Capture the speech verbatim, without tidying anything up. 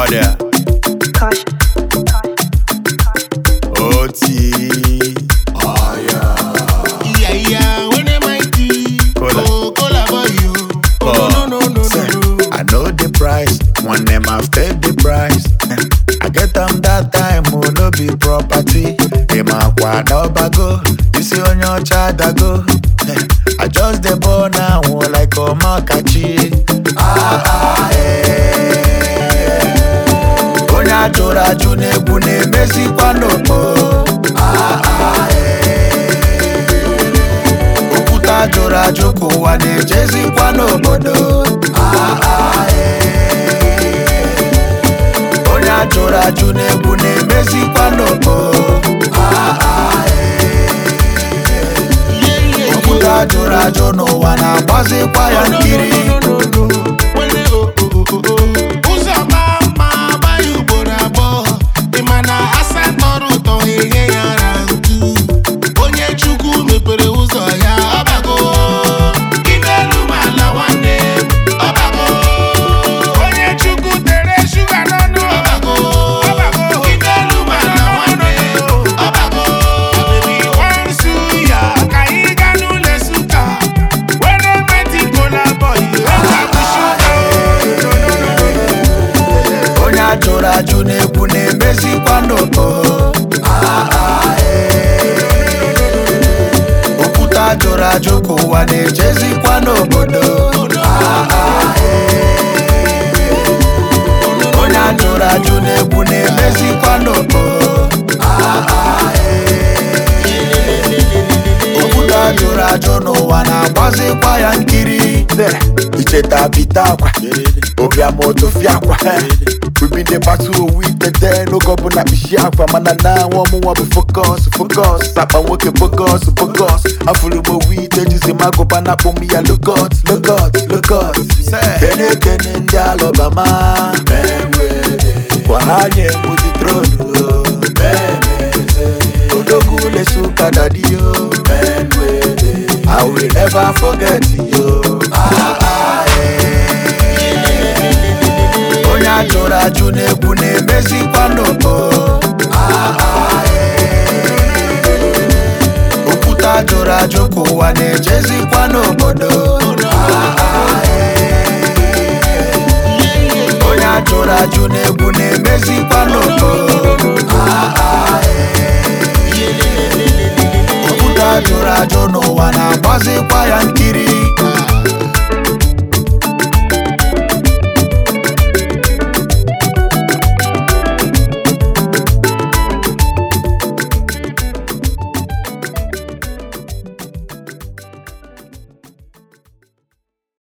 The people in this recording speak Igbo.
Order. Caution. O T. Oh yeah. Yeah, yeah. When am I tea? Cola. Oh, cola boy, you. Oh, no, no, no, no, Say, no, no. I know the price. One name after the price. I get them that time, oh no be property. Him a quad bago. You see on your child go. I just the born now like a makachi. Ah ah eh. Onya jora june bune mesi kwano po. Ah ah eh. Okuta jora joko wane jesi kwano bodo. Ah ah eh. Onya jora june bune mesi kwano po. Ah ah eh. Okuta jora jono wana bazi kwa yankiri. No, no, no, no. When they, oh, oh, oh, oh, oh. Uza mama, bayu bora bo. Imana asa toru to heye yarantu. Onye chuku mepere uzo ya abago. Ibelu mala wane abago. Onye chuku tere sugar nonu abago. Abago. Ibelu mala wane abago. Baby wansu ya kaiga nule suka. When I met it cola boy, abago sugar. Onya jora june bune mesi kwano po. Ah ah eh. Okuta jora joko wane jesi kwano bodo. Ah ah eh. Onya jora june bune mesi kwano po. Ah ah eh. Okuta jora jono wana bazi kwa yankiri. Icheta bitakwa. Obia moto fiakwa. We been the battle with the dead, no go na bishakwa. Mana na woman want to focus, focus. Sapa woke focus, focus. I follow my weed, they just ma go bana for me. I look out, look out, look out. Kene kene ndia lobama. Kwa hanye muti trono. Odogu le suka dadio. I will never forget you. Ah ah eh. Onya jora june bune mesi kwano po. Ah ah eh. Okuta jora joko wane jesi kwano bodo. Ah ah eh. Onya jora june bune mesi kwano po. Ah ah eh. Okuta jora jono wana bazi kwa yankiri.